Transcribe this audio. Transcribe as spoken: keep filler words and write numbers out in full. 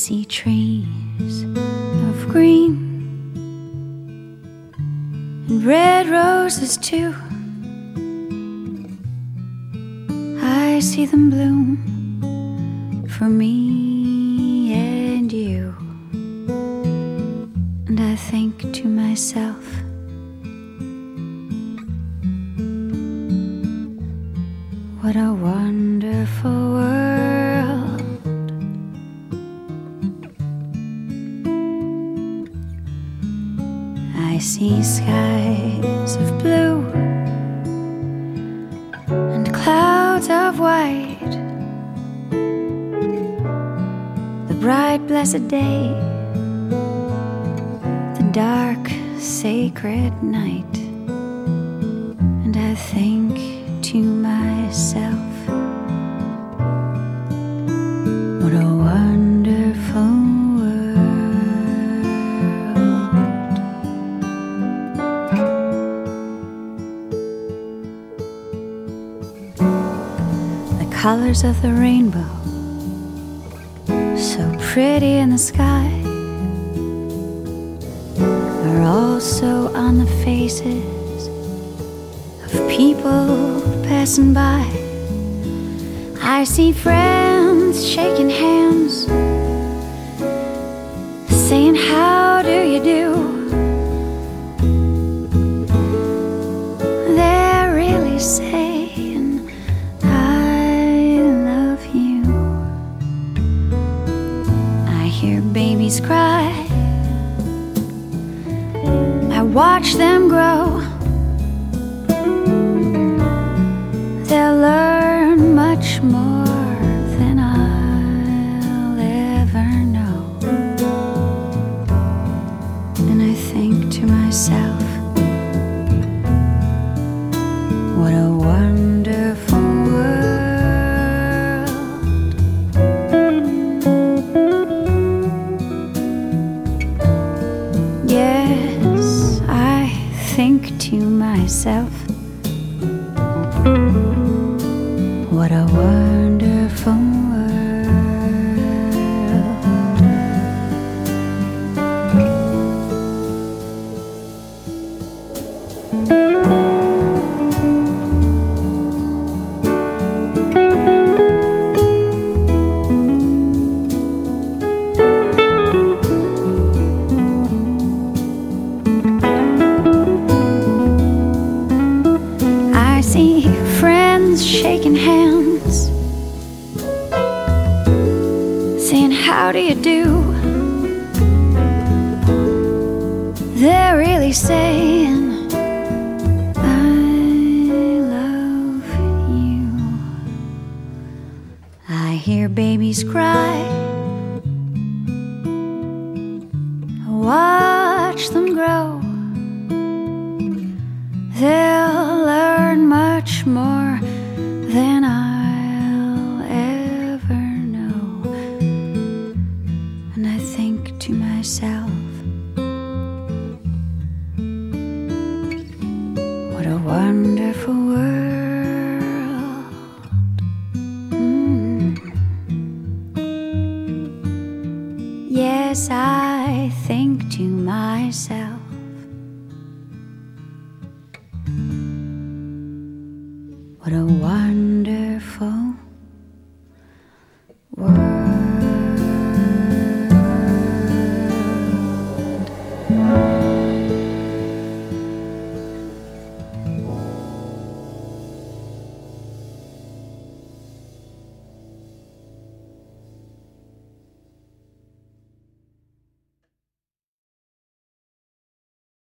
see trees of green and red roses too. I see them bloom for me and you. And I think to myself, what a wonderful world. I see skies of blue and clouds of white, the bright blessed day, the dark sacred night. And I think to myself, what a wonderful world. The colors of the rainbow, so pretty in the sky, are also on the faces of people passing by. I see friends shaking hands, saying, how do you do? They're really saying, I love you. I hear babies cry, I watch them grow. They'll learn much more than I'll ever know. And I think to myself, what a wonderful world. Yes, I think to myself, what a wonderful world. I see friends shaking hands, saying, how do you do? They're really saying, I love you. I hear babies cry, I watch them grow. They'll learn much more than I'll ever know. And I think to myself, what a wonderful world. Mm. Yes, I think to myself, what a wonderful